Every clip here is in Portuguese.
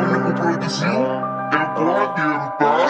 Rico produziu, é blogueiro, tá?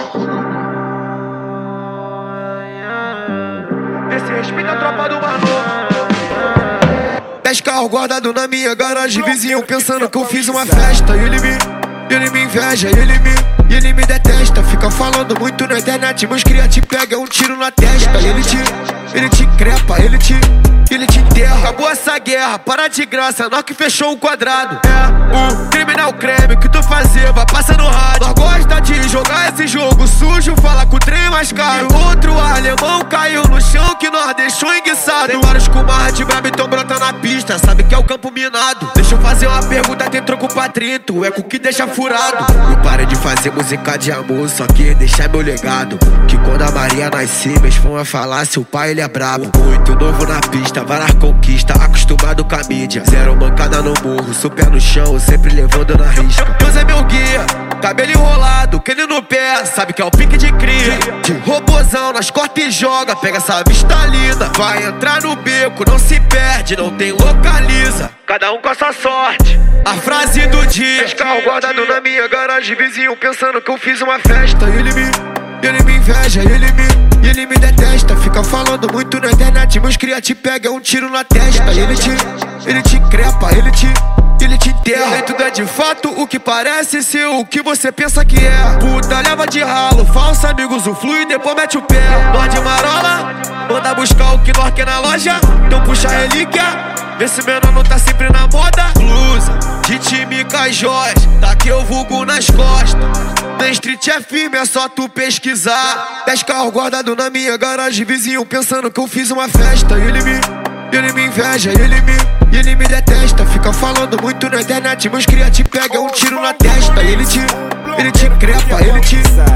Esse respeita a tropa do Manu. 10 carros guardados na minha garagem, vizinho pensando que eu fiz uma festa. Ele me inveja, ele me detesta. Fica falando muito na internet, meus cria te pega um tiro na testa. Ele te crepa, ele te enterra. Acabou essa guerra, para de graça, nós que fechou o quadrado. O criminal creme que tu fazer, vai passar no rádio. Nós gosta de jogar esse jogo sujo, fala com o trem mais caro. Outro alemão caiu no chão que nós deixou enguiçado. Tem vários com marra de brabo, então brota na pista, sabe que é o campo minado. Deixa eu fazer uma pergunta, tem troco pra 30, o eco que deixa furado. Eu parei de fazer música de amor, só que deixar meu legado. Que quando a Maria nascer, meus fãs vão falar, seu pai ele é brabo. Muito novo na pista, várias conquistas, acostumado com a mídia. Zero mancada no morro, sou pé no chão, sempre levando na risca. Deus é meu guia, cabelo enrolado, quele no pé, sabe que é o pique de cria. De robozão, nós corta e joga, pega essa vista linda. Vai entrar no beco, não se perde, não tem localiza. Cada um com a sua sorte. A frase do dia: 10 carros guardados na minha garagem, vizinho pensando que eu fiz uma festa. Ele me inveja, ele me detesta. Fica falando muito na internet, meus cria te pega um tiro na testa. Ele te crepa, ele te enterra. E tudo é de fato o que parece ser o que você pensa que é. Puta leva de ralo, falso amigo usufrui e depois mete o pé. Nós de marola, manda buscar o que nós quer na loja. Então puxa a relíquia, vê se menor não tá sempre na moda. Blusa de time com as joias, daqui eu vulgo nas costas. Na street é firme, é só tu pesquisar. 10 carros guardados na minha garagem, vizinho pensando que eu fiz uma festa. Ele me inveja, ele me detesta. Fica falando muito na internet, meus cria te pega um tiro na testa. Ele te crepa, ele te